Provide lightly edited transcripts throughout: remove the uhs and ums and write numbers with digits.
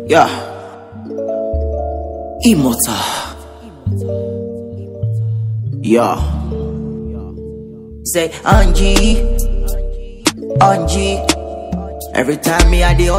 Yeah. Immortal. Yeah. Say Angie. Angie. Every time me I the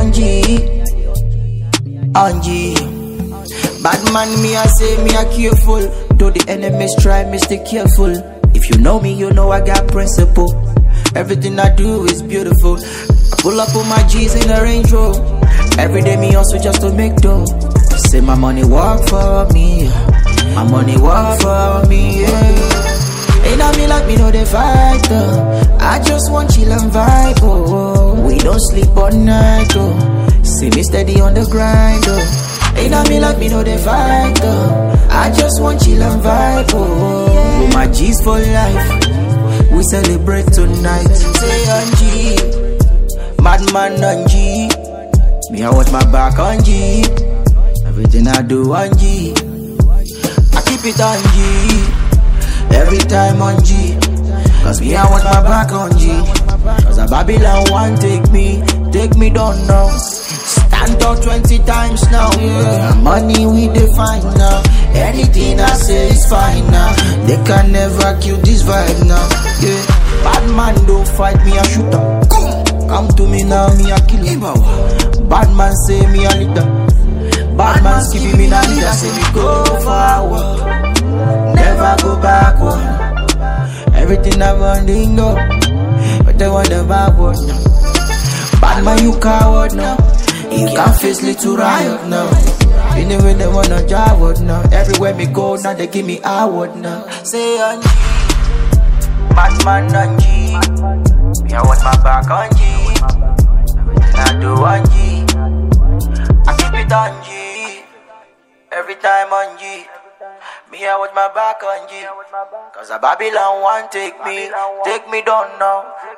Angie. Bad man me I say me I careful. Though the enemies try me stay careful. If you know me, you know I got principle. Everything I do is beautiful. I pull up on my G's in a Range Rover. Every day me also just to make dough. Say my money work for me. My money work for me, yeah. Ain't I me like me know they fight, I just want chill and vibe, oh. We don't sleep all night, oh. See me steady on the grind, oh. Ain't I me like me know they fight, I just want chill and vibe, oh. With my G's for life, we celebrate tonight. Say Angie, madman Angie. Me I watch my back on G. Everything I do on G. I keep it on G. Every time on G. Cause me I watch my back on G. Cause a Babylon want take me down now. Stand out 20 times now, yeah. Money we define now. Anything I say is fine now. They can never kill this vibe now, yeah. Bad man don't fight me, I shoot up. Come to me now, me I kill him. Bad man say me a leader. Bad man skip me now leader. Say me go forward, never go backward. Everything I want to go, but they want the backward now. Bad man you coward now. You can't face little riot now. Anyway they wanna jaward now. Everywhere me go now they give me award now. Say Angie, bad man Angie. Me I want my back on G. Everything I do on G. I keep it on G. Every time on G. Me I want my back on G. Cause a Babylon want take me down now.